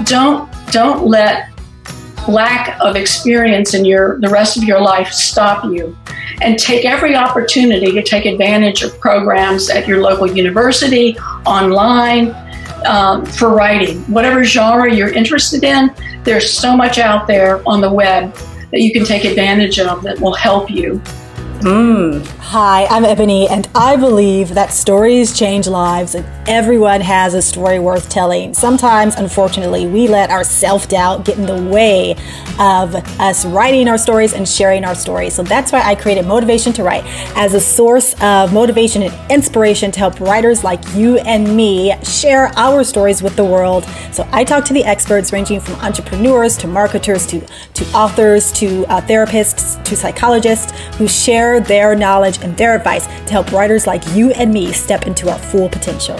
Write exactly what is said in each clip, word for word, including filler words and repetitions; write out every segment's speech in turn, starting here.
don't don't let lack of experience in your the rest of your life stop you, and take every opportunity to take advantage of programs at your local university, online, um, for writing. Whatever genre you're interested in, there's so much out there on the web that you can take advantage of that will help you. Mm. Hi, I'm Ebony, and I believe that stories change lives, and everyone has a story worth telling. Sometimes, unfortunately, we let our self-doubt get in the way of us writing our stories and sharing our stories. So that's why I created Motivation to Write as a source of motivation and inspiration to help writers like you and me share our stories with the world. So I talk to the experts ranging from entrepreneurs to marketers to, to authors to uh, therapists to psychologists who share their knowledge and their advice to help writers like you and me step into our full potential.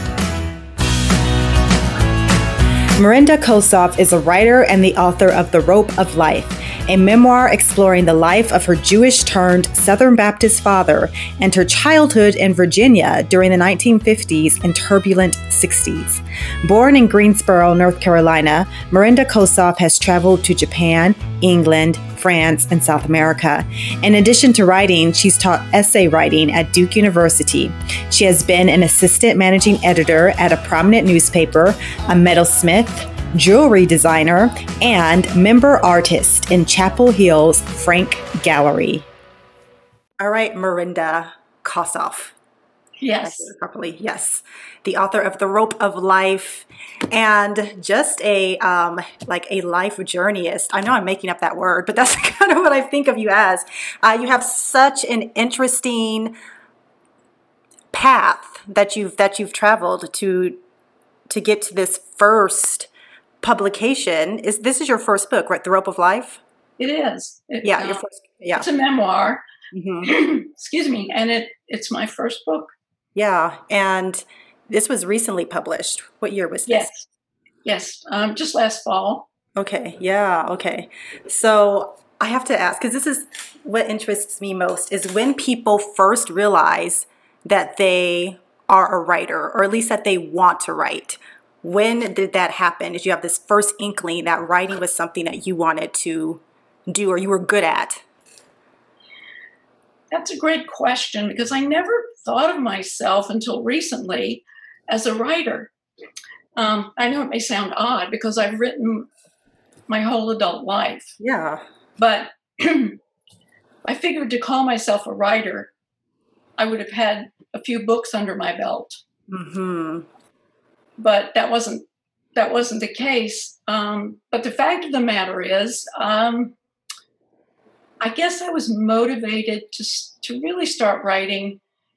Miranda Kossoff is a writer and the author of The Rope of Life, a memoir exploring the life of her Jewish-turned Southern Baptist father and her childhood in Virginia during the nineteen fifties and turbulent sixties. Born in Greensboro, North Carolina, Miranda Kossoff has traveled to Japan, England, France, and South America. In addition to writing, she's taught essay writing at Duke University. She has been an assistant managing editor at a prominent newspaper, a metalsmith, jewelry designer, and member artist in Chapel Hill's Frank Gallery. All right, Miranda Kossoff. Yes. Properly, yes. The author of The Rope of Life and just a um, like a life journeyist. I know I'm making up that word, but that's kind of what I think of you as. Uh, you have such an interesting path that you've that you've traveled to to get to this first publication. Is this is your first book, right? The Rope of Life? It is. It, yeah, uh, your first. Yeah, it's a memoir. Mm-hmm. Excuse me, and it it's my first book. Yeah, and this was recently published. What year was this? Yes, yes, um, just last fall. Okay, yeah, okay. So I have to ask, because this is what interests me most, is when people first realize that they are a writer, or at least that they want to write. When did that happen? Did you have this first inkling that writing was something that you wanted to do or you were good at? That's a great question, because I never thought of myself until recently as a writer. Um, I know it may sound odd because I've written my whole adult life. Yeah. But I figured to call myself a writer, I would have had a few books under my belt. Mm-hmm. But that wasn't that wasn't the case. Um, but the fact of the matter is, um, I guess I was motivated to to really start writing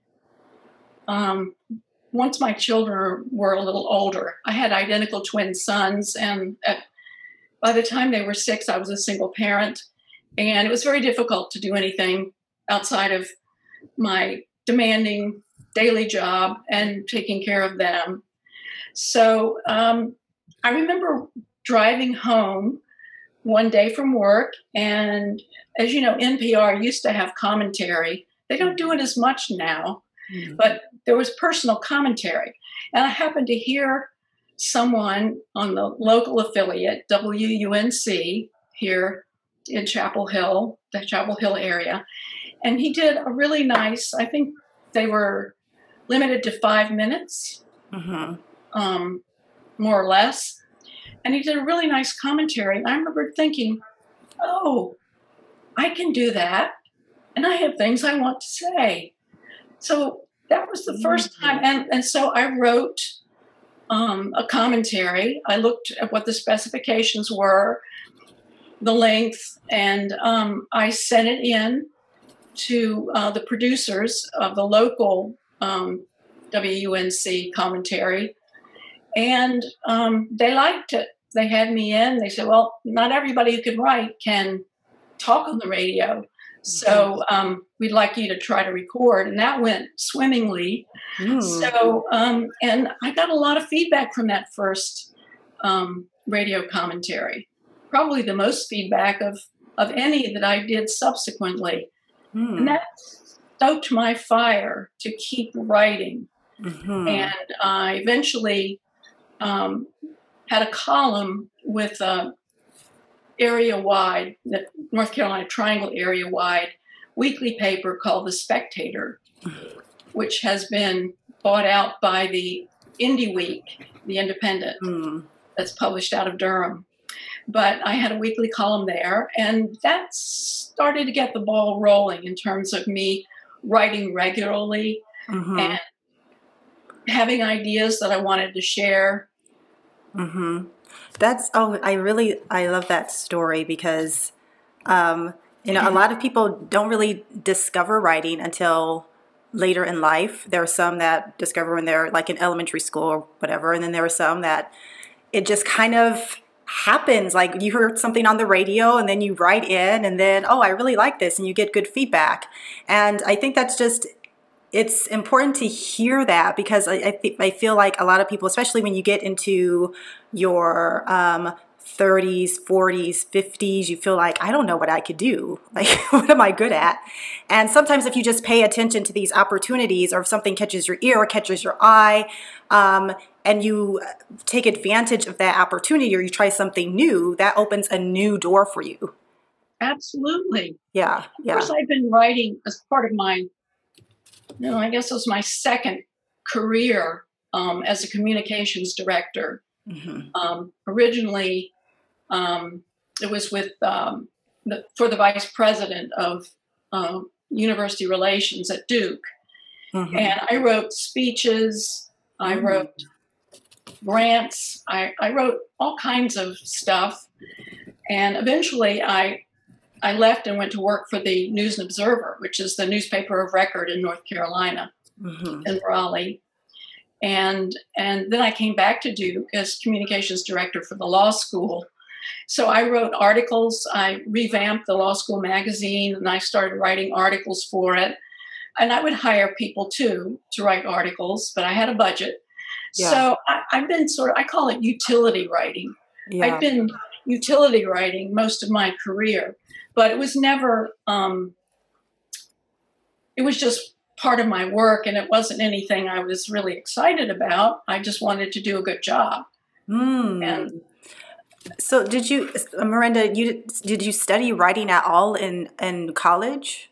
um, once my children were a little older. I had identical twin sons, and at, by the time they were six, I was a single parent, and it was very difficult to do anything outside of my demanding daily job and taking care of them. So um, I remember driving home one day from work, and as you know, N P R used to have commentary. They don't do it as much now, mm-hmm. but there was personal commentary. And I happened to hear someone on the local affiliate, W U N C, here in Chapel Hill, the Chapel Hill area. And he did a really nice, I think they were limited to five minutes, mm-hmm. um, more or less. And he did a really nice commentary. And I remember thinking, oh, I can do that. And I have things I want to say. So that was the first time. And, and so I wrote um, a commentary. I looked at what the specifications were, the length, and um, I sent it in to uh, the producers of the local um, W U N C commentary. And um, they liked it. They had me in. They said, well, not everybody who can write can talk on the radio. So um, we'd like you to try to record. And that went swimmingly. Mm. So, um, and I got a lot of feedback from that first um, radio commentary. Probably the most feedback of, of any that I did subsequently. Mm. And that stoked my fire to keep writing. Mm-hmm. And I eventually um, had a column with a area-wide, the North Carolina Triangle area-wide weekly paper called The Spectator, which has been bought out by the Indie Week, the Independent, mm. that's published out of Durham. But I had a weekly column there, and that started to get the ball rolling in terms of me writing regularly mm-hmm. and having ideas that I wanted to share. Mm-hmm. That's, oh, I really, I love that story because, um, you know, a lot of people don't really discover writing until later in life. There are some that discover when they're like in elementary school or whatever. And then there are some that it just kind of happens. Like you heard something on the radio and then you write in and then, oh, I really like this, and you get good feedback. And I think that's just, it's important to hear that because I I, th- I feel like a lot of people, especially when you get into your um, thirties, forties, fifties, you feel like, I don't know what I could do. Like, what am I good at? And sometimes if you just pay attention to these opportunities, or if something catches your ear or catches your eye, um, and you take advantage of that opportunity, or you try something new, that opens a new door for you. Absolutely. Yeah. Yeah. Of course, I've been writing as part of my, you know, I guess it was my second career um, as a communications director. Mm-hmm. Um, originally, um, it was with um, the, for the vice president of uh, university relations at Duke, mm-hmm. and I wrote speeches. I mm-hmm. wrote grants. I, I wrote all kinds of stuff, and eventually, I I left and went to work for the News and Observer, which is the newspaper of record in North Carolina, mm-hmm. in Raleigh. And and then I came back to Duke as communications director for the law school. So I wrote articles. I revamped the law school magazine, and I started writing articles for it. And I would hire people, too, to write articles, but I had a budget. Yeah. So I, I've been sort of, I call it utility writing. Yeah. I've been utility writing most of my career, but it was never, um, it was just part of my work, and it wasn't anything I was really excited about. I just wanted to do a good job. Mm. And so did you, Miranda, you did you study writing at all in, in college?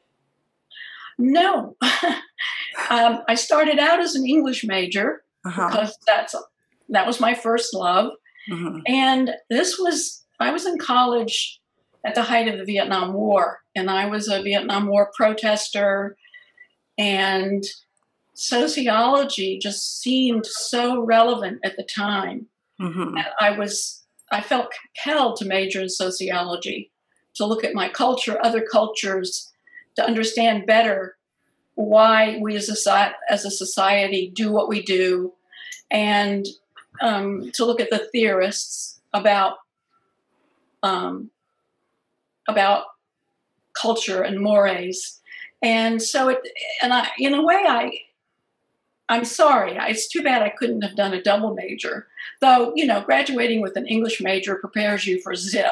No. um, I started out as an English major uh-huh. because that's that was my first love. Mm-hmm. And this was, I was in college at the height of the Vietnam War, and I was a Vietnam War protester. And sociology just seemed so relevant at the time. Mm-hmm. And I was, I felt compelled to major in sociology, to look at my culture, other cultures, to understand better why we as a, as a society do what we do, and um, to look at the theorists about um, about culture and mores. And so it, and I, in a way, I, I'm sorry. It's too bad I couldn't have done a double major. Though, you know, graduating with an English major prepares you for zip.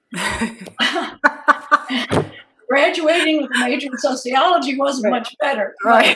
Graduating with a major in sociology wasn't right. much better. Right.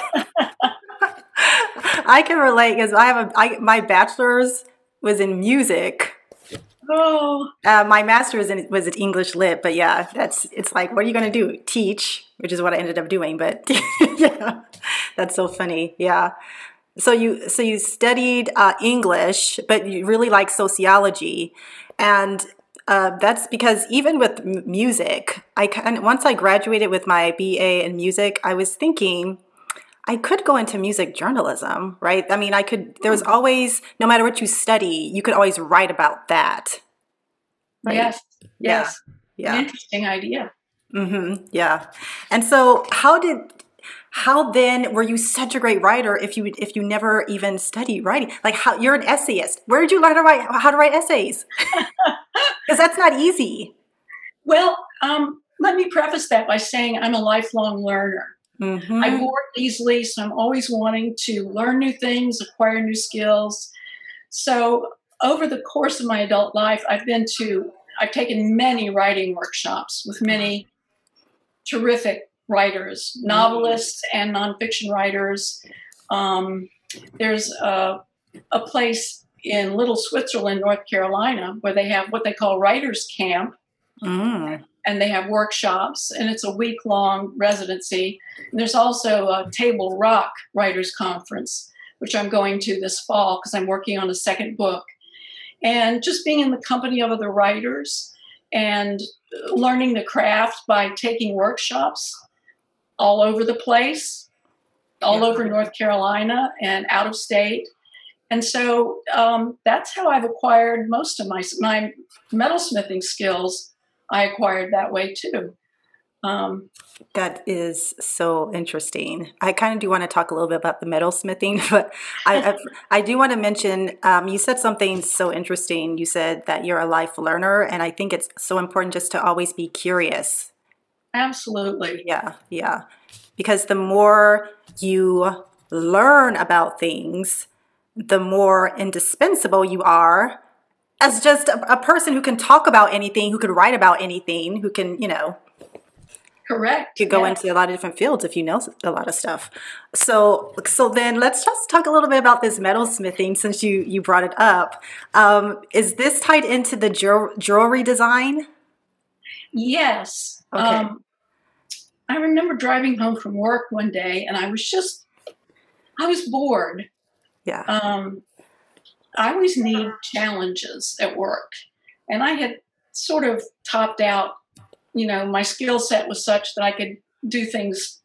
I can relate because I have a, I, my bachelor's was in music. Oh. Uh, my master's in, was at English Lit, but yeah, that's, it's like, what are you going to do? Teach, which is what I ended up doing, but yeah, that's so funny. Yeah. So you, so you studied uh, English, but you really like sociology. And uh, that's because even with m- music, I kind of, once I graduated with my B A in music, I was thinking I could go into music journalism, right? I mean, I could, there's always, no matter what you study, you could always write about that. Right? Yes. Yes. Yeah. An interesting idea. Mm-hmm. Yeah. And so how did, how then were you such a great writer if you, if you never even studied writing? Like how, you're an essayist. Where did you learn to write, how to write essays? Because that's not easy. Well, um, let me preface that by saying I'm a lifelong learner. Mm-hmm. I bored easily, so I'm always wanting to learn new things, acquire new skills. So over the course of my adult life, I've been to, I've taken many writing workshops with many terrific writers, mm-hmm. novelists and nonfiction writers. Um, there's a, a place in Little Switzerland, North Carolina, where they have what they call writers camp. Mm. And they have workshops, and it's a week-long residency. And there's also a Table Rock Writers Conference, which I'm going to this fall because I'm working on a second book. And just being in the company of other writers and learning the craft by taking workshops all over the place, all Yeah. over North Carolina and out of state. And so um, that's how I've acquired most of my, my metalsmithing skills. I acquired that way too. Um, That is so interesting. I kind of do want to talk a little bit about the metalsmithing, but I, I, I do want to mention, um, you said something so interesting. You said that you're a life learner, and I think it's so important just to always be curious. absolutely. Yeah, yeah. Because the more you learn about things, the more indispensable you are as just a, a person who can talk about anything, who can write about anything, who can, you know, Correct. you go Yeah. into a lot of different fields if you know a lot of stuff. So, so then let's just talk a little bit about this metalsmithing since you you brought it up. Um, is this tied into the jewel- jewelry design? Yes. Okay. Um, I remember driving home from work one day, and I was just, I was bored. Yeah. Um, I always need challenges at work. And I had sort of topped out, you know, my skill set was such that I could do things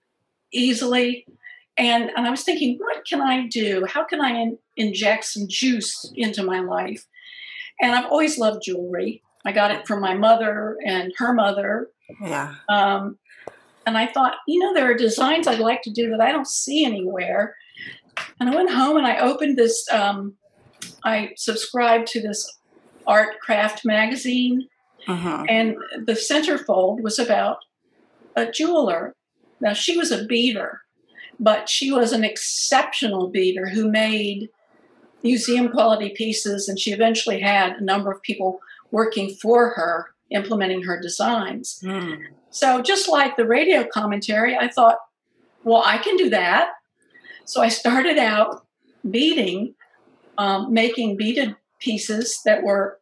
easily. And, and I was thinking, what can I do? How can I in, inject some juice into my life? And I've always loved jewelry. I got it from my mother and her mother. Yeah. Um, and I thought, you know, there are designs I'd like to do that I don't see anywhere. And I went home and I opened this, um, I subscribed to this art craft magazine. Mm-hmm. And the centerfold was about a jeweler. Now, she was a beader, but she was an exceptional beader who made museum quality pieces. And she eventually had a number of people working for her, implementing her designs. Mm. So just like the radio commentary, I thought, well, I can do that. So I started out beading, um, making beaded pieces that were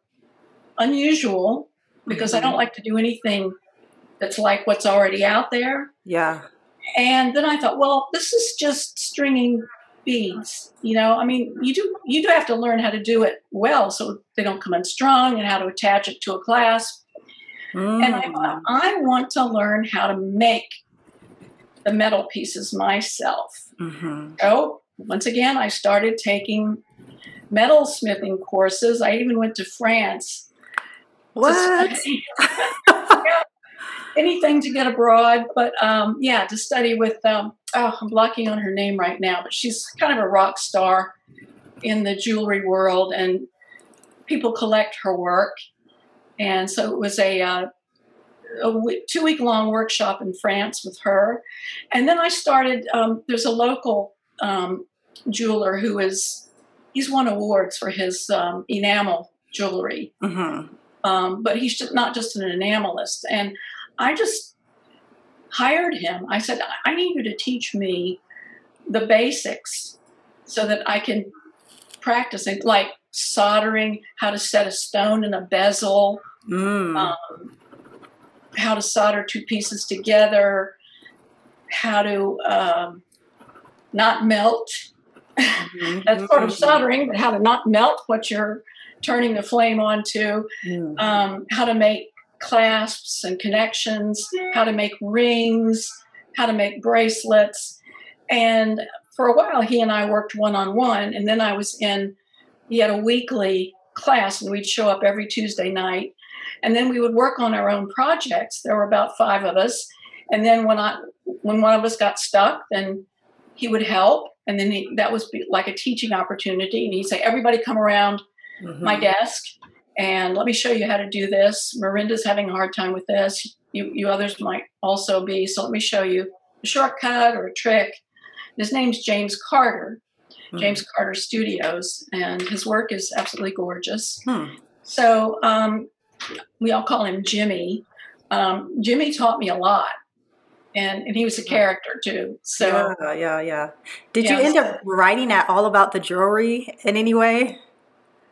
unusual because I don't like to do anything that's like what's already out there. Yeah. And then I thought, well, this is just stringing beads. You know, I mean, you do you do have to learn how to do it well so they don't come unstrung and how to attach it to a clasp. Mm. And I thought, I want to learn how to make the metal pieces myself. Mm-hmm. So once again, I started taking metalsmithing courses. I even went to France. What? To study. Yeah, anything to get abroad, but um, yeah, to study with, um, oh, I'm blocking on her name right now, but she's kind of a rock star in the jewelry world, and people collect her work. And so it was a, uh, a w- two-week-long workshop in France with her. And then I started, um, there's a local um, jeweler who is, he's won awards for his um, enamel jewelry. Mm-hmm. Um, but he's just not just an enamelist. And I just hired him. I said, I need you to teach me the basics so that I can practice it, like soldering, how to set a stone in a bezel, Mm. um, how to solder two pieces together, how to um, not melt. Mm-hmm. That's part of soldering, but how to not melt what you're turning the flame onto, Mm. um, how to make clasps and connections, how to make rings, how to make bracelets. And for a while, he and I worked one-on-one. And then I was in, he had a weekly class, and we'd show up every Tuesday night. And then we would work on our own projects. There were about five of us. And then when I, when one of us got stuck, then he would help. And then he, that was like a teaching opportunity. And he'd say, everybody come around Mm-hmm. my desk and let me show you how to do this. Miranda's having a hard time with this. You, you others might also be. So let me show you a shortcut or a trick. His name's James Carter, Mm-hmm. James Carter Studios, and his work is absolutely gorgeous. Hmm. So um, we all call him Jimmy. Um, Jimmy taught me a lot, and, and he was a character too. So yeah, yeah, yeah. Did yeah, you end so- up writing at all about the jewelry in any way?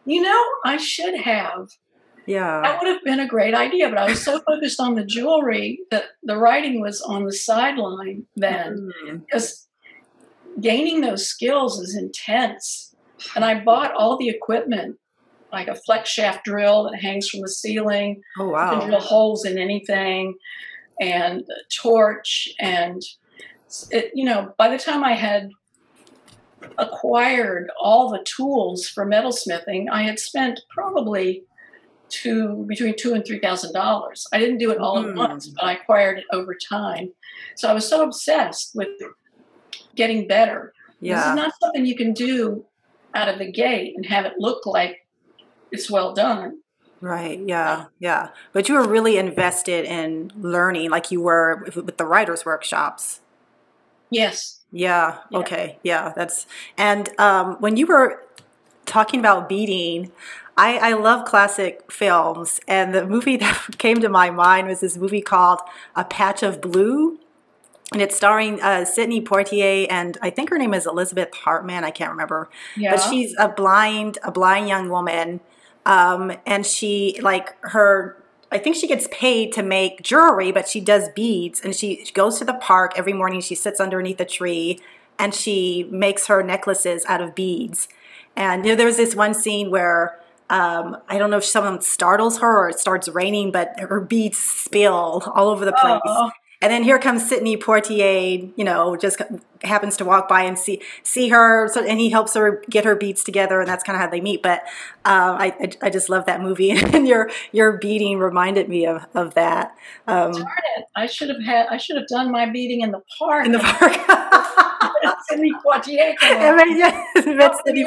You know, I should have. Yeah. That would have been a great idea, but I was so focused on the jewelry that the writing was on the sideline then. Because mm. gaining those skills is intense. And I bought all the equipment, like a flex shaft drill that hangs from the ceiling. Oh, wow. You can drill holes in anything, and a torch. And, it, you know, by the time I had acquired all the tools for metalsmithing, I had spent probably two between two and three thousand dollars. I didn't do it all mm. at once, but I acquired it over time. So I was so obsessed with getting better. Yeah. This is not something you can do out of the gate and have it look like it's well done. Right. Yeah. Yeah. But you were really invested in learning, like you were with the writers' workshops. Yes. Yeah. yeah. Okay. Yeah. That's, and um, when you were talking about beading, I, I love classic films, and the movie that came to my mind was this movie called A Patch of Blue, and it's starring uh, Sidney Poitier, and I think her name is Elizabeth Hartman. I can't remember, yeah. but she's a blind, a blind young woman, um, and she like her. I think she gets paid to make jewelry, but she does beads, and she goes to the park every morning. She sits underneath a tree, and she makes her necklaces out of beads. And you know, there's this one scene where um, I don't know if someone startles her or it starts raining, but her beads spill all over the place. Oh. And then here comes Sidney Poitier, you know, just happens to walk by and see see her, so, and he helps her get her beads together, and that's kind of how they meet. But um, I, I I just love that movie, and your your beading reminded me of of that. Um, Darn it! I should have had I should have done my beading in the park. In the park. Sidney Poitier. I mean, yeah, Sidney.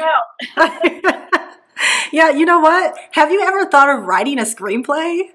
Yeah, you know what? Have you ever thought of writing a screenplay?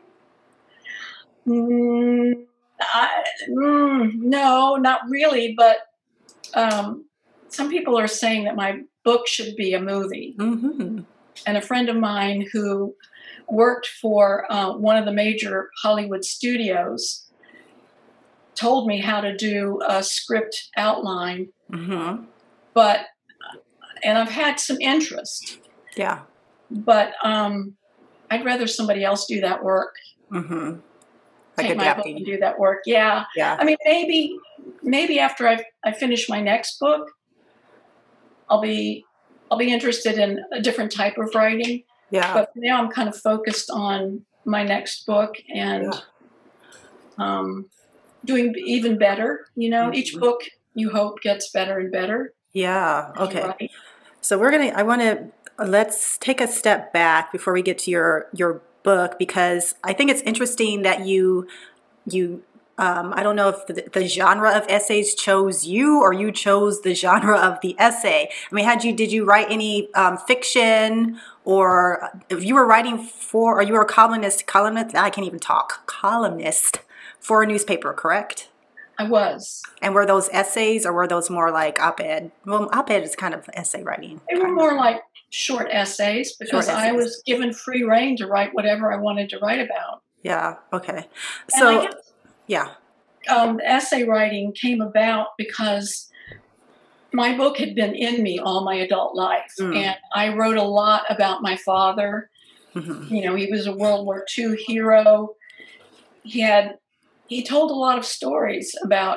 Mm. I, mm, no, not really, but um, some people are saying that my book should be a movie. Mm-hmm. And a friend of mine who worked for uh, one of the major Hollywood studios told me how to do a script outline. Mm-hmm. But, and I've had some interest. Yeah. But um, I'd rather somebody else do that work. Mm-hmm. Take my book and do that work. Yeah. Yeah. I mean, maybe, maybe after I I finish my next book, I'll be, I'll be interested in a different type of writing. Yeah. But for now I'm kind of focused on my next book and, yeah. um, doing even better. You know, mm-hmm. each book you hope gets better and better. Yeah. Okay. So we're gonna. I want to let's take a step back before we get to your your. book, because I think it's interesting that you you um, I don't know if the, the genre of essays chose you or you chose the genre of the essay. I mean, had you did you write any um, fiction, or if you were writing for, or you were a columnist columnist I can't even talk columnist for a newspaper, correct? I was. And were those essays, or were those more like op-ed? Well, op-ed is kind of essay writing. They were more like short essays, because short essays. I was given free rein to write whatever I wanted to write about. Yeah. Okay. So, guess, yeah. Um, essay writing came about because my book had been in me all my adult life, mm. and I wrote a lot about my father. Mm-hmm. You know, he was a World War Two hero. He had he told a lot of stories about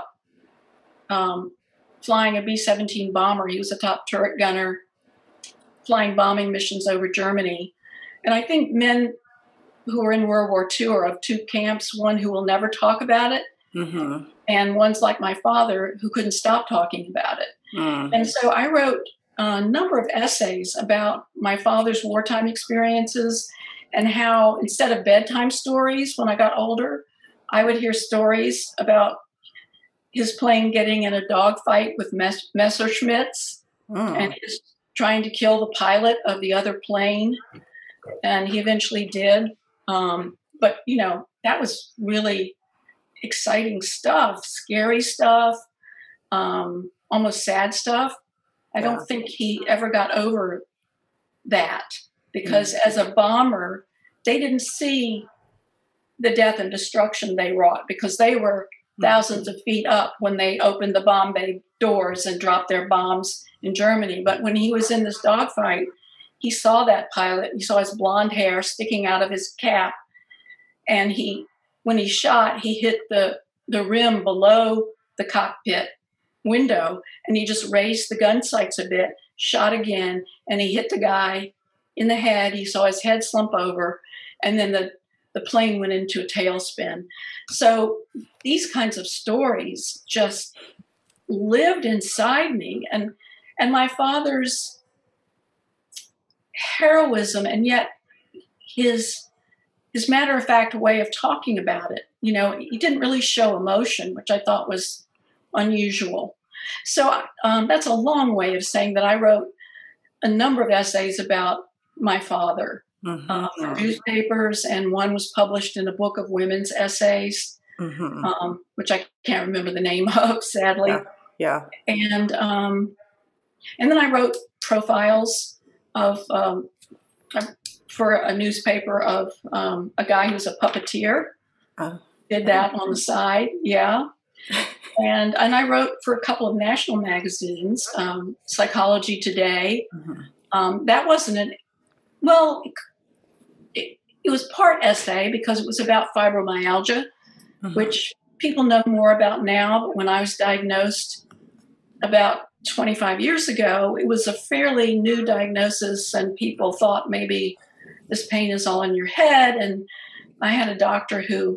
um, flying a B seventeen bomber. He was a top turret gunner, flying bombing missions over Germany. And I think men who were in World War Two are of two camps, one who will never talk about it, mm-hmm. and one's like my father who couldn't stop talking about it. Mm. And so I wrote a number of essays about my father's wartime experiences, and how instead of bedtime stories when I got older, I would hear stories about his plane getting in a dogfight with Mess- Messerschmitts mm. and his trying to kill the pilot of the other plane, and he eventually did. Um, but, you know, that was really exciting stuff, scary stuff, um, almost sad stuff. I yeah. don't think he ever got over that, because mm-hmm. as a bomber, they didn't see the death and destruction they wrought, because they were thousands of feet up when they opened the bomb bay doors and dropped their bombs in Germany. But when he was in this dogfight, he saw that pilot. He saw his blonde hair sticking out of his cap. And he, when he shot, he hit the, the rim below the cockpit window, and he just raised the gun sights a bit, shot again, and he hit the guy in the head. He saw his head slump over, and then the, the plane went into a tailspin. So these kinds of stories just lived inside me, and and my father's heroism, and yet his his matter-of-fact way of talking about it. You know, he didn't really show emotion, which I thought was unusual. So um, that's a long way of saying that I wrote a number of essays about my father mm-hmm. uh, for newspapers, and one was published in a book of women's essays, mm-hmm. um, which I can't remember the name of, sadly. Yeah. yeah. And um, and then I wrote profiles of um, for a newspaper of um, a guy who's a puppeteer. Oh. Did that on the side, yeah. And and I wrote for a couple of national magazines, um, Psychology Today. Mm-hmm. Um, that wasn't an, well, it, it was part essay because it was about fibromyalgia, mm-hmm. which people know more about now. But when I was diagnosed about twenty-five years ago, it was a fairly new diagnosis, and people thought maybe this pain is all in your head. And I had a doctor who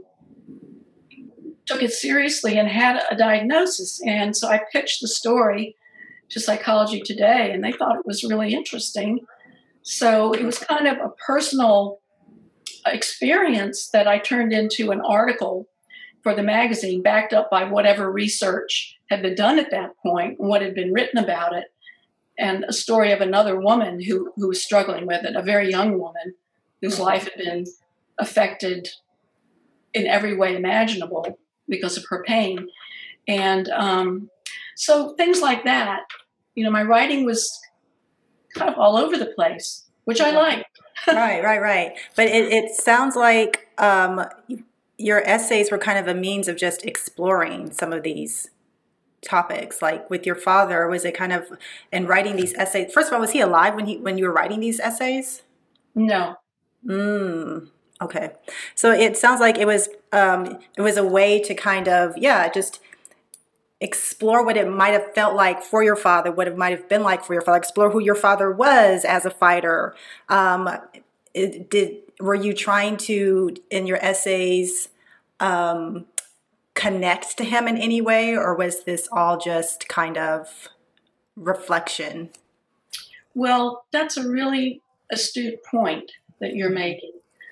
took it seriously and had a diagnosis. And so I pitched the story to Psychology Today, and they thought it was really interesting. So it was kind of a personal experience that I turned into an article for the magazine, backed up by whatever research had been done at that point and what had been written about it, and a story of another woman who, who was struggling with it, a very young woman whose life had been affected in every way imaginable because of her pain. And um, so things like that, you know, my writing was kind of all over the place, which I liked. Right, right, right. But it, it sounds like um, your essays were kind of a means of just exploring some of these topics. Like with your father, was it kind of in writing these essays? First of all, was he alive when he when you were writing these essays? No. Mm. Okay. So it sounds like it was um, it was a way to kind of, yeah, just explore what it might have felt like for your father, what it might have been like for your father, explore who your father was as a fighter. Um, it, did were you trying to, in your essays, um, connect to him in any way, or was this all just kind of reflection? Well, that's a really astute point that you're making.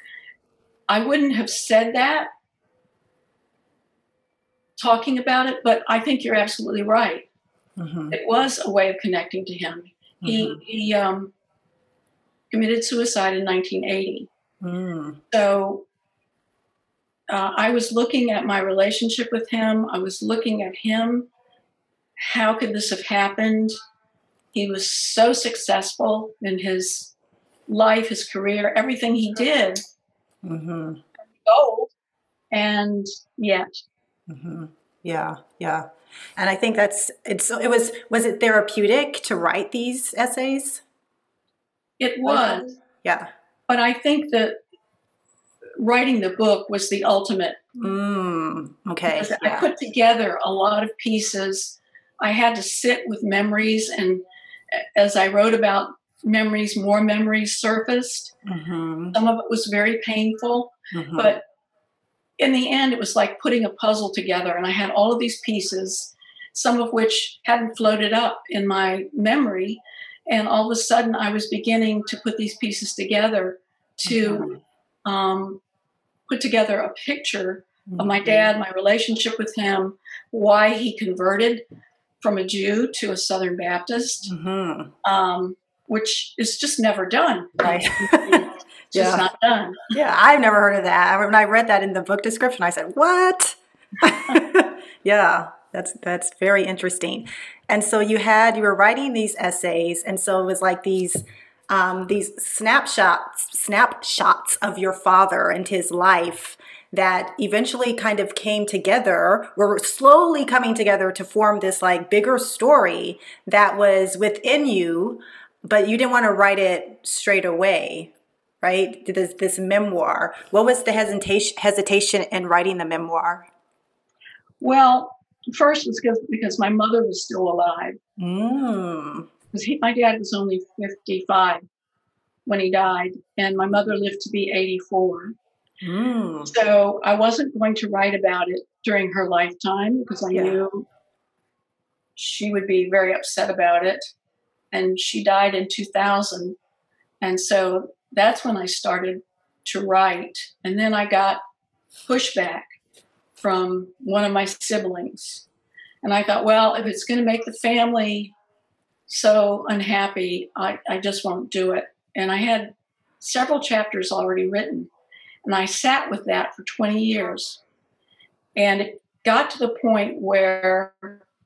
I wouldn't have said that talking about it, but I think you're absolutely right. Mm-hmm. It was a way of connecting to him. Mm-hmm. He he um, committed suicide in nineteen eighty. Mm. So uh, I was looking at my relationship with him. I was looking at him. How could this have happened? He was so successful in his life, his career, everything he did. Mm-hmm. Gold, and yet, mm-hmm. yeah, yeah, and I think that's it's. It was was it therapeutic to write these essays? It was, yeah. But I think that writing the book was the ultimate. Mm, okay, because yeah. I put together a lot of pieces. I had to sit with memories, and as I wrote about memories, more memories surfaced. Mm-hmm. Some of it was very painful, mm-hmm. but in the end, it was like putting a puzzle together. And I had all of these pieces, some of which hadn't floated up in my memory. And all of a sudden, I was beginning to put these pieces together to mm-hmm. um, put together a picture mm-hmm. of my dad, my relationship with him, why he converted from a Jew to a Southern Baptist. Mm-hmm. Um, which is just never done. Right? It's just yeah. not done. Yeah, I've never heard of that. When I read that in the book description, I said, what? Yeah, that's that's very interesting. And so you had, you were writing these essays, and so it was like these um, these snapshots, snapshots of your father and his life that eventually kind of came together, were slowly coming together to form this like bigger story that was within you. but you didn't want to write it straight away, right? This this memoir. What was the hesitation hesitation in writing the memoir? Well, first was because, because my mother was still alive. Mm. Because he, my dad was only fifty-five when he died, and my mother lived to be eighty-four. Mm. So I wasn't going to write about it during her lifetime because I Yeah. knew she would be very upset about it. And she died in two thousand. And so that's when I started to write. And then I got pushback from one of my siblings. And I thought, well, if it's going to make the family so unhappy, I, I just won't do it. And I had several chapters already written. And I sat with that for twenty years. And it got to the point where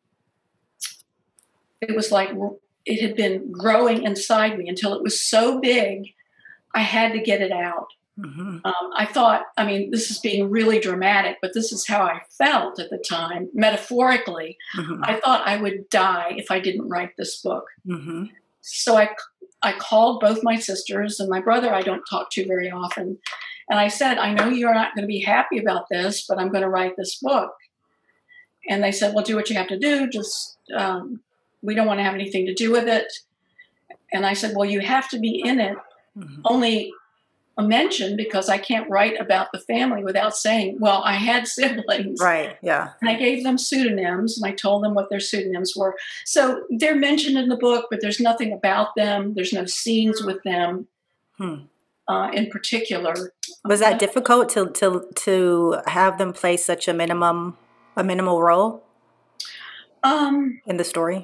it was like it had been growing inside me until it was so big, I had to get it out. Mm-hmm. Um, I thought, I mean, this is being really dramatic, but this is how I felt at the time, metaphorically. Mm-hmm. I thought I would die if I didn't write this book. Mm-hmm. So I, I called both my sisters and my brother I don't talk to very often. And I said, I know you're not going to be happy about this, but I'm going to write this book. And they said, well, do what you have to do. Just, um, we don't want to have anything to do with it. And I said, well, you have to be in it. Mm-hmm. Only a mention, because I can't write about the family without saying, well, I had siblings. Right, yeah. And I gave them pseudonyms, and I told them what their pseudonyms were. So they're mentioned in the book, but there's nothing about them. There's no scenes with them hmm. uh, in particular. Was that difficult to, to, to have them play such a minimum, a minimal role um, in the story?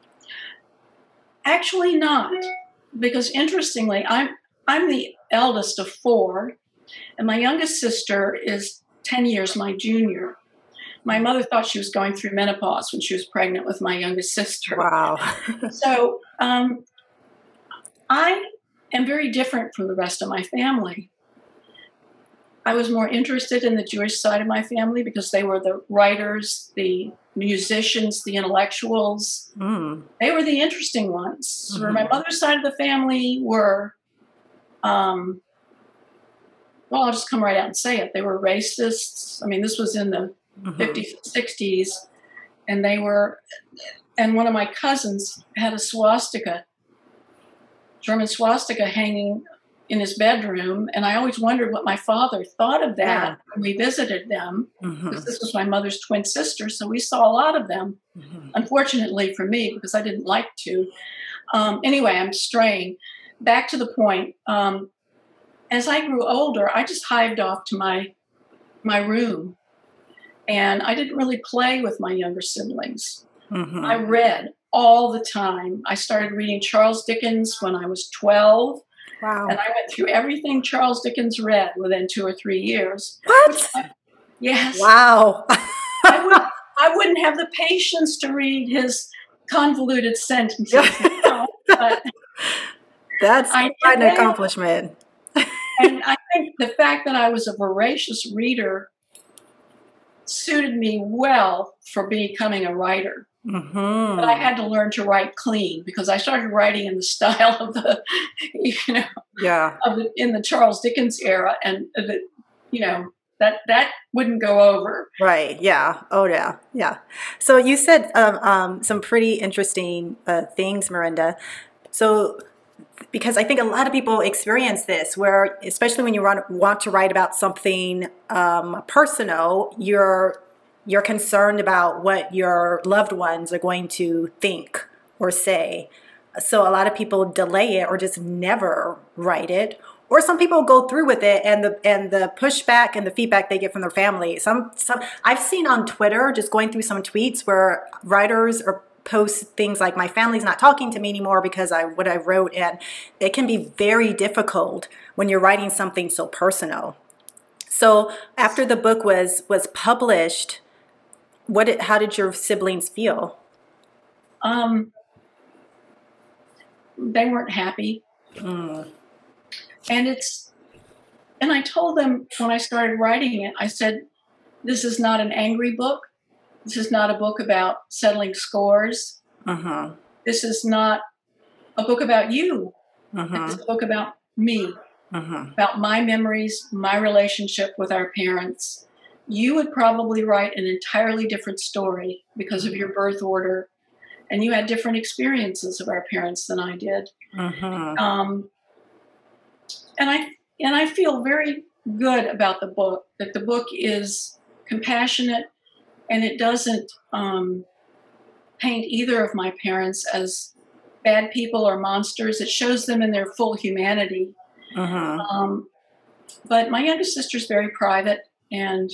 Actually not, because interestingly, I'm I'm the eldest of four, and my youngest sister is ten years my junior. My mother thought she was going through menopause when she was pregnant with my youngest sister. Wow. So um, I am very different from the rest of my family. I was more interested in the Jewish side of my family because they were the writers, the musicians, the intellectuals. Mm. They were the interesting ones. Mm-hmm. My mother's side of the family were, um, well, I'll just come right out and say it. They were racists. I mean, this was in the mm-hmm. fifties, sixties. And they were, and one of my cousins had a swastika, German swastika hanging in his bedroom, and I always wondered what my father thought of that yeah. when we visited them, mm-hmm. because this was my mother's twin sister, so we saw a lot of them, mm-hmm. unfortunately for me, because I didn't like to. Um, anyway, I'm straying. Back to the point. Um, as I grew older, I just hived off to my my room, and I didn't really play with my younger siblings. Mm-hmm. I read all the time. I started reading Charles Dickens when I was twelve. Wow. And I went through everything Charles Dickens read within two or three years. What? I, yes. Wow. I, would, I wouldn't have the patience to read his convoluted sentences. No, but that's quite an that. accomplishment. And I think the fact that I was a voracious reader suited me well for becoming a writer. Mm-hmm. But I had to learn to write clean because I started writing in the style of the, you know, yeah, of the, in the Charles Dickens era, and the, you know, that that wouldn't go over. Right. Yeah. Oh, yeah. Yeah. So you said um, um, some pretty interesting uh, things, Miranda. So because I think a lot of people experience this, where especially when you run, want to write about something um, personal, you're You're concerned about what your loved ones are going to think or say. So a lot of people delay it or just never write it. Or some people go through with it, and the and the pushback and the feedback they get from their family. Some some I've seen on Twitter, just going through some tweets where writers or post things like, my family's not talking to me anymore because I what I wrote, and it can be very difficult when you're writing something so personal. So after the book was was published, What? Did, how did your siblings feel? Um, they weren't happy, mm. and it's. And I told them when I started writing it, I said, "This is not an angry book. This is not a book about settling scores. Uh-huh. This is not a book about you. Mm-hmm. It's a book about me, mm-hmm. about my memories, my relationship with our parents. You would probably write an entirely different story because of your birth order, and you had different experiences of our parents than I did. Mm-hmm. Um, and I and I feel very good about the book, that the book is compassionate, and it doesn't um, paint either of my parents as bad people or monsters. It shows them in their full humanity. Mm-hmm. Um, but my youngest sister's very private, and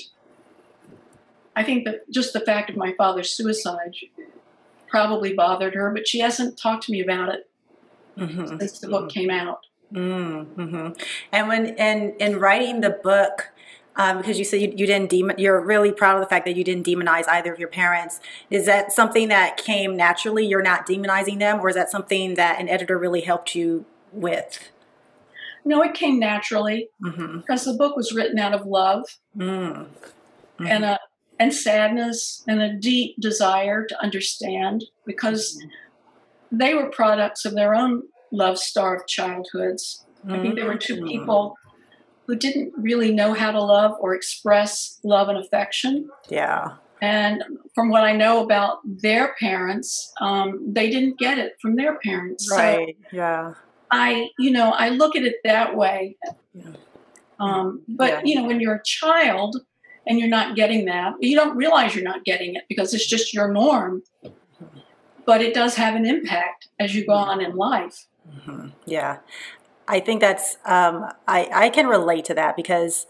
I think that just the fact of my father's suicide probably bothered her, but she hasn't talked to me about it Mm-hmm. since the book came out. Mm-hmm. And when and in writing the book, um, because you said you, you didn't demon, you're really proud of the fact that you didn't demonize either of your parents. Is that something that came naturally? You're not demonizing them, or is that something that an editor really helped you with? No, it came naturally Mm-hmm. because the book was written out of love Mm-hmm. and a and sadness and a deep desire to understand, because they were products of their own love-starved childhoods. Mm-hmm. I think they were two people who didn't really know how to love or express love and affection. Yeah. And from what I know about their parents, um, they didn't get it from their parents. Right. So yeah. I, you know, I look at it that way. Yeah. Um, but, Yeah. you know, when you're a child and you're not getting that, you don't realize you're not getting it because it's just your norm. But it does have an impact as you go on in life. Mm-hmm. Yeah. I think that's, um, I, I can relate to that because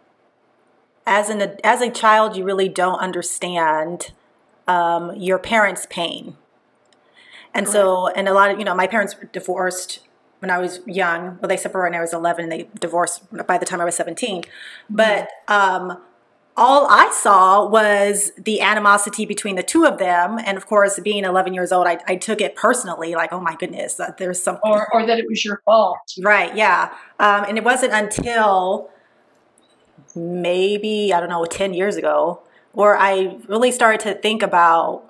as an as a child, you really don't understand um, your parents' pain. And Correct. so, and a lot of, you know, my parents were divorced when I was young. Well, they separated when I was eleven and they divorced by the time I was seventeen. But um, all I saw was the animosity between the two of them. And of course, being eleven years old, I, I took it personally, like, oh my goodness, uh, there's something. Or, or that it was your fault. Right, yeah. Um, and it wasn't until maybe, I don't know, ten years ago, where I really started to think about,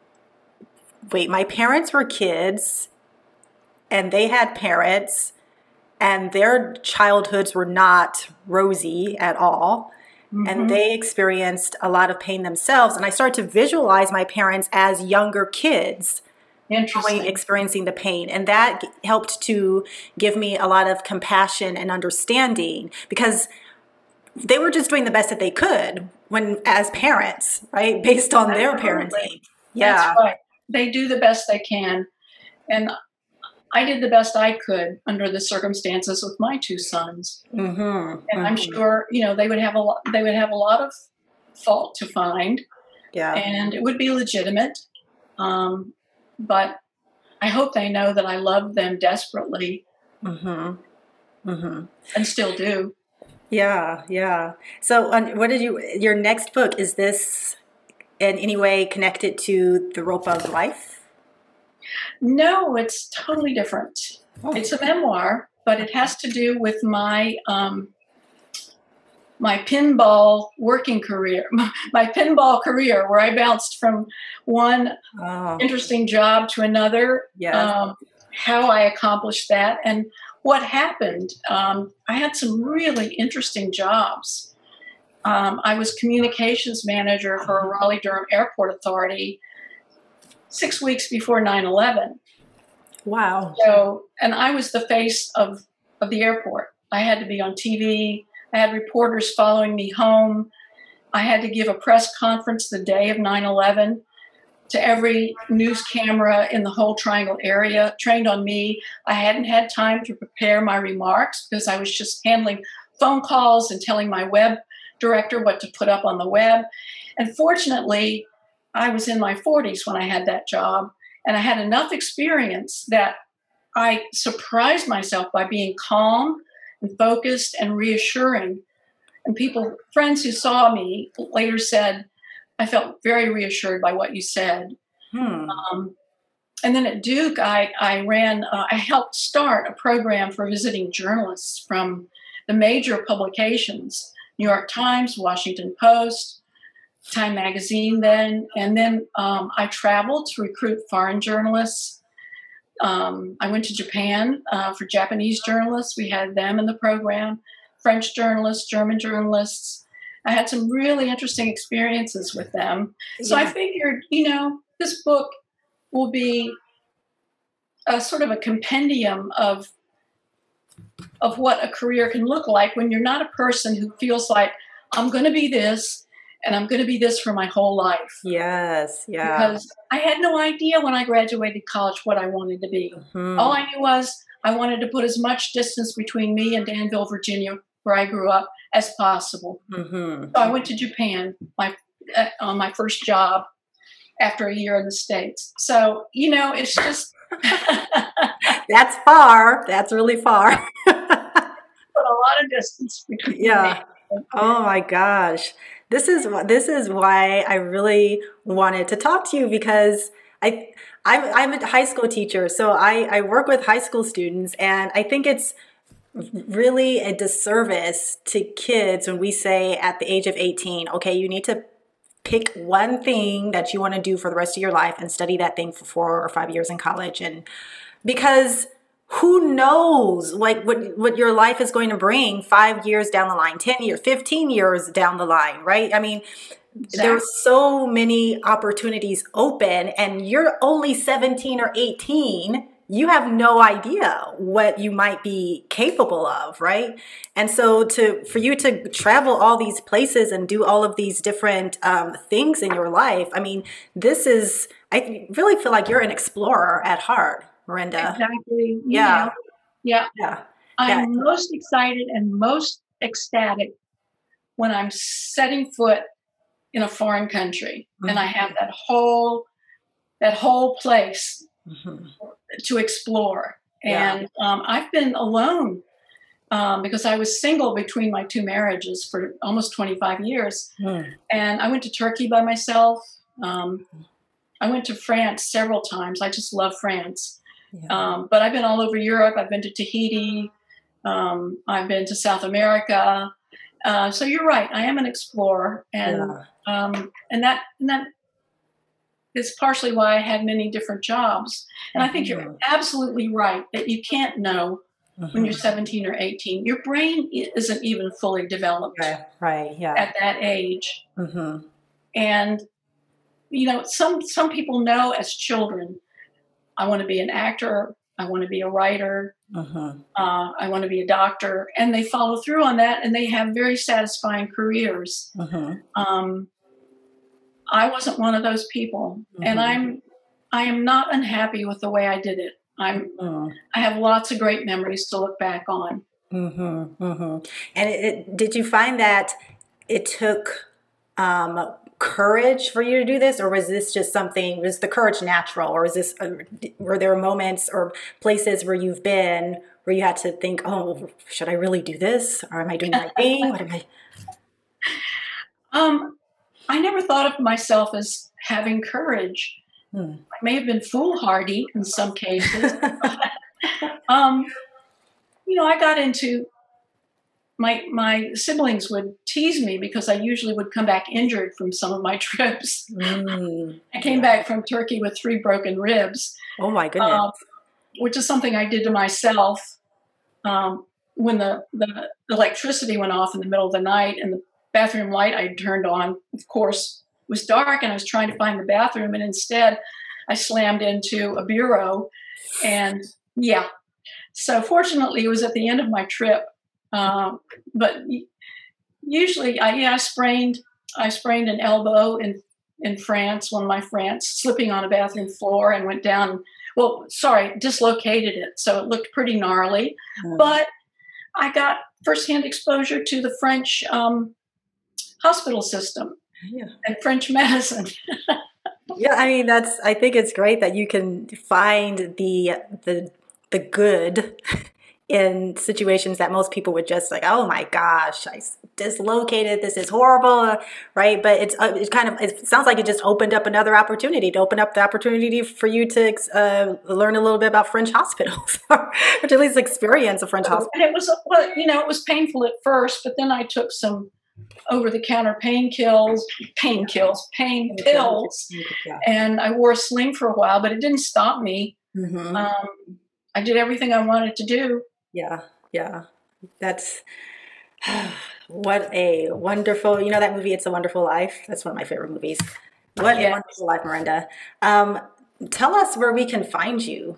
wait, my parents were kids and they had parents and their childhoods were not rosy at all. Mm-hmm. And they experienced a lot of pain themselves. And I started to visualize my parents as younger kids. Interesting. Experiencing the pain. And that helped to give me a lot of compassion and understanding because they were just doing the best that they could when as parents, right? Based on their parenting. Yeah. That's right. They do the best they can. And I did the best I could under the circumstances with my two sons. Mm-hmm. And mm-hmm. I'm sure, you know, they would have a lot, they would have a lot of fault to find. Yeah. And it would be legitimate. Um, but I hope they know that I love them desperately. Mm-hmm. Mm-hmm. And still do. Yeah, yeah. So um, what did you, your next book, is this in any way connected to The Rope of Life? No, it's totally different. Oh. It's a memoir, but it has to do with my um, my pinball working career, my, my pinball career, where I bounced from one oh. interesting job to another, yes. um, how I accomplished that, and what happened. Um, I had some really interesting jobs. Um, I was communications manager for a Raleigh-Durham Airport Authority six weeks before nine eleven. Wow. So, and I was the face of, of the airport. I had to be on T V. I had reporters following me home. I had to give a press conference the day of nine eleven to every news camera in the whole Triangle area, trained on me. I hadn't had time to prepare my remarks because I was just handling phone calls and telling my web director what to put up on the web. And fortunately, I was in my forties when I had that job, and I had enough experience that I surprised myself by being calm and focused and reassuring. And people, friends who saw me later said, I felt very reassured by what you said. Hmm. Um, and then at Duke, I, I ran, uh, I helped start a program for visiting journalists from the major publications, New York Times, Washington Post, Time Magazine then. And then um, I traveled to recruit foreign journalists. Um, I went to Japan uh, for Japanese journalists. We had them in the program, French journalists, German journalists. I had some really interesting experiences with them. So yeah. I figured, you know, this book will be a sort of a compendium of of what a career can look like when you're not a person who feels like I'm going to be this and I'm going to be this for my whole life. Yes, yeah. Because I had no idea when I graduated college what I wanted to be. Mm-hmm. All I knew was I wanted to put as much distance between me and Danville, Virginia, where I grew up, as possible. Mm-hmm. So I went to Japan my uh, on my first job after a year in the States. So, you know, it's just... That's far. That's really far. Put a lot of distance between yeah. me. Oh my gosh. This is this is why I really wanted to talk to you, because I I'm I'm a high school teacher, so I, I work with high school students, and I think it's really a disservice to kids when we say at the age of eighteen, okay, you need to pick one thing that you want to do for the rest of your life and study that thing for four or five years in college. And because who knows like what, what your life is going to bring five years down the line, ten years, fifteen years down the line, right? I mean, exactly. There are so many opportunities open, and you're only seventeen or eighteen. You have no idea what you might be capable of, right? And so to for you to travel all these places and do all of these different um, things in your life, I mean, this is, I really feel like you're an explorer at heart, Miranda. Exactly. Yeah. Know, yeah. Yeah. I'm yeah. most excited and most ecstatic when I'm setting foot in a foreign country, mm-hmm. and I have that whole, that whole place mm-hmm. to explore. Yeah. And um, I've been alone um, because I was single between my two marriages for almost twenty-five years. Mm. And I went to Turkey by myself. Um, I went to France several times. I just love France. Yeah. Um, but I've been all over Europe. I've been to Tahiti. Um, I've been to South America. Uh, so you're right. I am an explorer. And yeah. um, and that and that is partially why I had many different jobs. And I think mm-hmm. you're absolutely right that you can't know mm-hmm. when you're seventeen or eighteen. Your brain isn't even fully developed right, right, yeah. at that age. Mm-hmm. And, you know, some, some people know as children, I want to be an actor, I want to be a writer, mm-hmm. uh, I want to be a doctor. And they follow through on that, and they have very satisfying careers. Mm-hmm. Um, I wasn't one of those people, mm-hmm. and I'm, I am not unhappy with the way I did it. I'm, mm-hmm. I have lots of great memories to look back on. Mm-hmm. Mm-hmm. And it, it, did you find that it took um, courage for you to do this, or was this just something? Was the courage natural, or is this? Uh, were there moments or places where you've been where you had to think, "Oh, should I really do this, or am I doing the right thing? What am I?" Um. I never thought of myself as having courage. Hmm. I may have been foolhardy in some cases. um, you know, I got into, my my siblings would tease me because I usually would come back injured from some of my trips. Mm. I came back from Turkey with three broken ribs. Oh, my goodness. Uh, which is something I did to myself um, when the, the electricity went off in the middle of the night, and the bathroom light I turned on, of course, was dark, and I was trying to find the bathroom, and instead I slammed into a bureau. And yeah, so fortunately it was at the end of my trip. Um, but usually I, yeah, I sprained, I sprained an elbow in, in France, one of my France, slipping on a bathroom floor, and went down, well, sorry, dislocated it. So it looked pretty gnarly, mm. but I got firsthand exposure to the French, um, hospital system yeah. and French medicine. Yeah, I mean, that's, I think it's great that you can find the the the good in situations that most people would just like, oh my gosh, I dislocated, this is horrible, right? But it's uh, it kind of, it sounds like it just opened up another opportunity, to open up the opportunity for you to uh, learn a little bit about French hospitals, or to at least experience a French hospital. And it was, well, you know, it was painful at first, but then I took some over-the-counter pain kills, pain kills, pain pills, and I wore a sling for a while, but it didn't stop me Mm-hmm. Um, I did everything I wanted to do. Yeah, yeah. That's what a wonderful, you know that movie, It's a Wonderful Life? That's one of my favorite movies. What Yeah. a wonderful life, Miranda. Um, tell us where we can find you.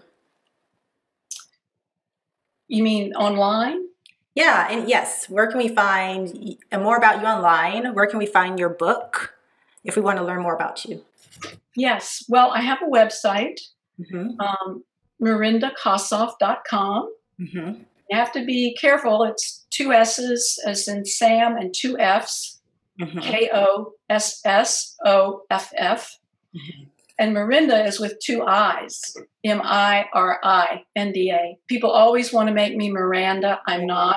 You mean online? Yeah, and yes, where can we find y- more about you online? Where can we find your book if we want to learn more about you? Yes. Well, I have a website, Mm-hmm. um, Miranda Kossoff dot com. Mm-hmm. You have to be careful. It's two S's as in Sam and two F's, Mm-hmm. K O S S O F F. Mm-hmm. And Miranda is with two I's, M I R I N D A. People always want to make me Miranda. I'm not.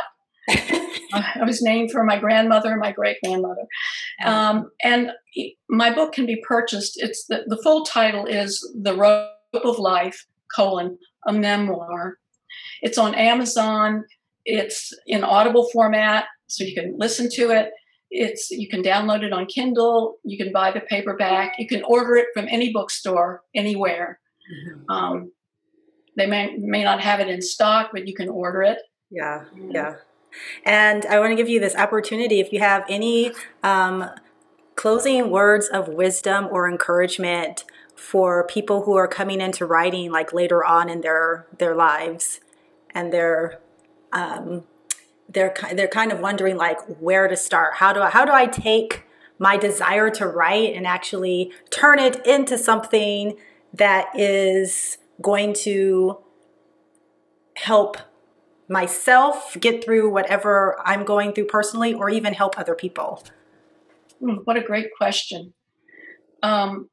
I was named for my grandmother and my great-grandmother. Um, and my book can be purchased. It's the, the full title is The Rope of Life, colon, a memoir. It's on Amazon. It's in Audible format, so you can listen to it. It's you can download it on Kindle. You can buy the paperback. You can order it from any bookstore, anywhere. Mm-hmm. Um, they may, may not have it in stock, but you can order it. Yeah, yeah. And I want to give you this opportunity, if you have any um, closing words of wisdom or encouragement for people who are coming into writing like later on in their their lives, and they're um, they're they're kind of wondering like where to start. How do I how do I take my desire to write and actually turn it into something that is going to help myself get through whatever I'm going through personally, or even help other people? Hmm, what a great question. Um,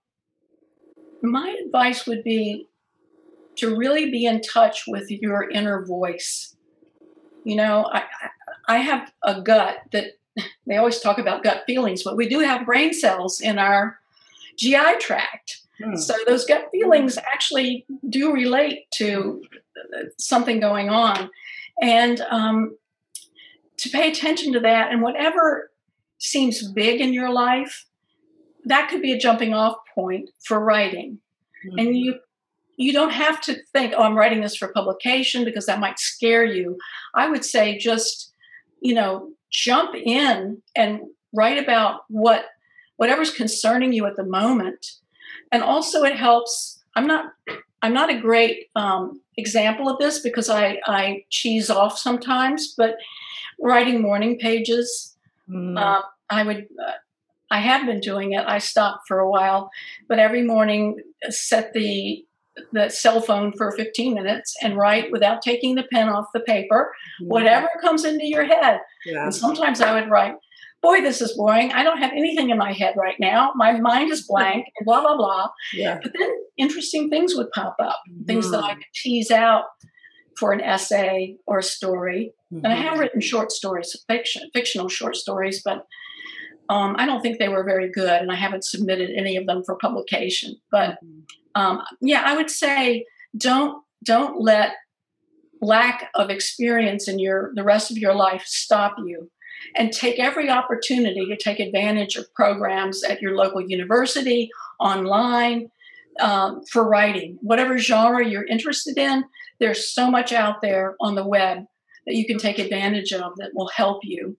my advice would be to really be in touch with your inner voice. You know, I, I have a gut that they always talk about gut feelings, but we do have brain cells in our G I tract. Hmm. So those gut feelings actually do relate to something going on. And um, to pay attention to that, and whatever seems big in your life, that could be a jumping off point for writing. Mm-hmm. And you you don't have to think, oh, I'm writing this for publication, because that might scare you. I would say just, you know, jump in and write about what whatever's concerning you at the moment. And also it helps, I'm not I'm not a great um, example of this because I, I cheese off sometimes, but writing morning pages, mm. uh, I would, uh, I have been doing it. I stopped for a while, but every morning set the the cell phone for fifteen minutes and write without taking the pen off the paper, mm. whatever comes into your head. Yeah. And sometimes I would write, boy, this is boring. I don't have anything in my head right now. My mind is blank, and blah, blah, blah. Yeah. But then interesting things would pop up, mm-hmm. things that I could tease out for an essay or a story. Mm-hmm. And I have written short stories, fiction, fictional short stories, but um, I don't think they were very good, and I haven't submitted any of them for publication. But um, yeah, I would say don't don't let lack of experience in your the rest of your life stop you. And take every opportunity to take advantage of programs at your local university, online, um, for writing. Whatever genre you're interested in, there's so much out there on the web that you can take advantage of that will help you.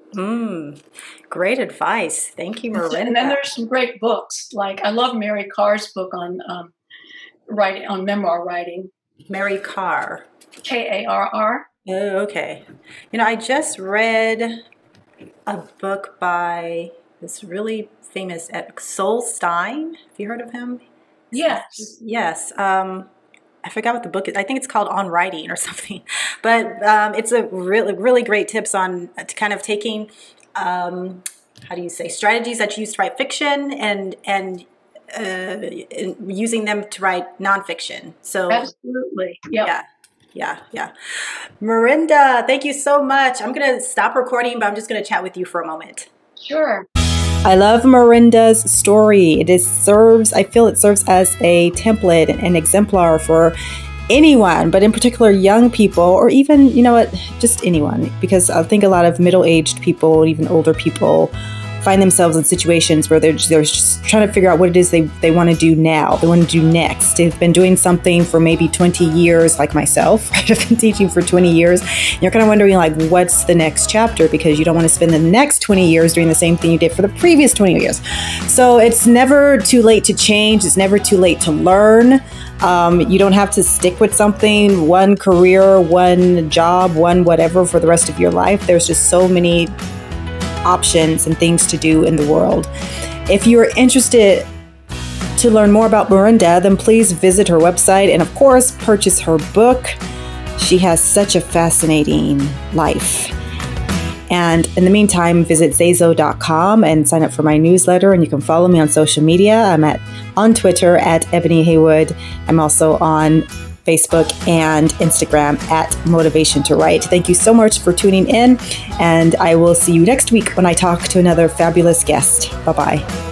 Mm, great advice. Thank you, Miranda. And then there's some great books. Like I love Mary Karr's book on um, writing, on memoir writing. Mary Karr. K A R R. Oh, okay. You know, I just read a book by this really famous Sol Stein. Have you heard of him? Yes. Yes. Um, I forgot what the book is. I think it's called On Writing or something. But um, it's a really, really great tips on kind of taking, um, how do you say, strategies that you use to write fiction and and uh, using them to write nonfiction. So absolutely. Yep. Yeah. Yeah, yeah. Miranda, thank you so much. I'm going to stop recording, but I'm just going to chat with you for a moment. Sure. I love Miranda's story. It is serves, I feel it serves as a template, an exemplar for anyone, but in particular young people, or even, you know what, just anyone, because I think a lot of middle-aged people, even older people, find themselves in situations where they're just, they're just trying to figure out what it is they, they want to do now, they want to do next. They've been doing something for maybe twenty years, like myself. I've been teaching for twenty years. And you're kind of wondering, like, what's the next chapter? Because you don't want to spend the next twenty years doing the same thing you did for the previous twenty years. So it's never too late to change. It's never too late to learn. Um, you don't have to stick with something, one career, one job, one whatever for the rest of your life. There's just so many options and things to do in the world. If you're interested to learn more about Miranda, then please visit her website and, of course, purchase her book. She has such a fascinating life. And in the meantime, visit zazo dot com and sign up for my newsletter. And you can follow me on social media. I'm at on Twitter at Ebony Haywood. I'm also on Facebook and Instagram at Motivation to Write. Thank you so much for tuning in. And I will see you next week when I talk to another fabulous guest. Bye-bye.